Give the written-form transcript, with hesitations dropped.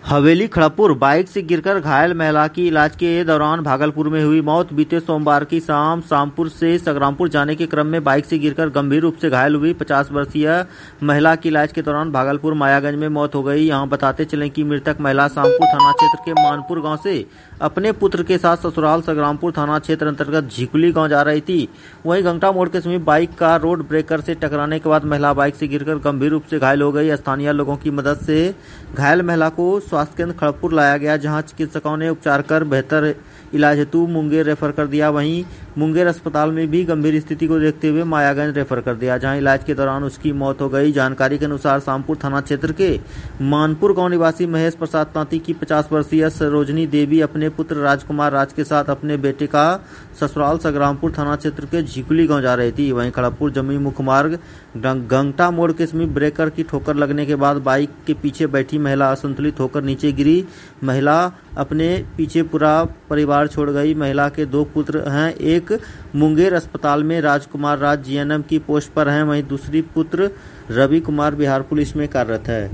Haveli Kharagpur bike से गिरकर घायल महिला की इलाज के दौरान भागलपुर में हुई मौत। बीते सोमवार की शाम शामपुर से संग्रामपुर जाने के क्रम में बाइक से गिरकर गंभीर रूप से घायल हुई 50 वर्षीय महिला की इलाज के दौरान भागलपुर मायागंज में मौत हो गई। यहां बताते चलें कि मृतक महिला शामपुर थाना क्षेत्र के मानपुर गांव से अपने पुत्र के साथ ससुराल संग्रामपुर थाना क्षेत्र अंतर्गत झिकुली गांव जा रही थी। वहीं गंगटा मोड़ के समीप बाइक का रोड ब्रेकर से टकराने के बाद महिला बाइक से गिरकर गंभीर रूप से घायल हो गई। स्थानीय लोगों की मदद से घायल महिला को स्वास्थ्य केंद्र खड़गपुर लाया गया, जहां चिकित्सकों ने उपचार कर बेहतर इलाज हेतु मुंगेर रेफर कर दिया। वहीं मुंगेर अस्पताल में भी गंभीर स्थिति को देखते हुए मायागंज रेफर कर दिया, जहां इलाज के दौरान उसकी मौत हो गई। जानकारी के अनुसार शामपुर थाना क्षेत्र के मानपुर गांव निवासी महेश प्रसाद तांती की 50 वर्षीय सरोजनी देवी अपने पुत्र राजकुमार राज के साथ अपने बेटे का ससुराल संग्रामपुर थाना क्षेत्र के झिकुली गांव जा रही थी। वहीं खड़गपुर जमुई मुख्य मार्ग गंगटा मोड़ के समीप ब्रेकर की ठोकर लगने के बाद बाइक के पीछे बैठी महिला असंतुलित होकर नीचे गिरी। महिला अपने पीछे पूरा परिवार छोड़ गई। महिला के 2 पुत्र हैं, एक मुंगेर अस्पताल में राजकुमार राज जीएनएम की पोस्ट पर हैं, वहीं दूसरी पुत्र रवि कुमार बिहार पुलिस में कार्यरत है।